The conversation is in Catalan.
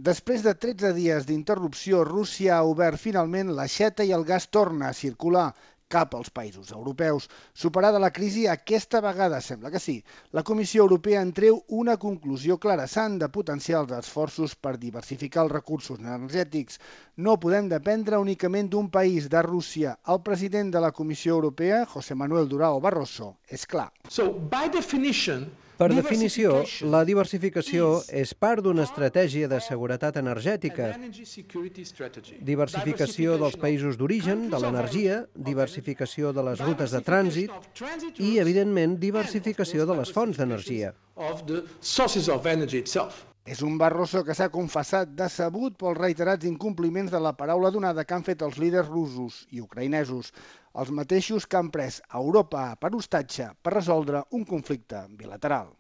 Després de 13 dies d'interrupció, Rússia ha obert finalment l'aixeta i el gas torna a circular cap als països europeus. Superada la crisi, aquesta vegada sembla que sí. La Comissió Europea en treu una conclusió clara. S'han de potenciar els esforços per diversificar els recursos energètics. No podem dependre únicament d'un país, de Rússia. El president de la Comissió Europea, José Manuel Durão Barroso, és clar. Per definició, la diversificació és part d'una estratègia de seguretat energètica. Diversificació dels països d'origen de l'energia, diversificació de les rutes de trànsit i, evidentment, diversificació de les fonts d'energia. És un Barroso que s'ha confessat decebut pels reiterats incompliments de la paraula donada que han fet els líders russos i ucraïnesos, els mateixos que han pres Europa per hostatge per resoldre un conflicte bilateral.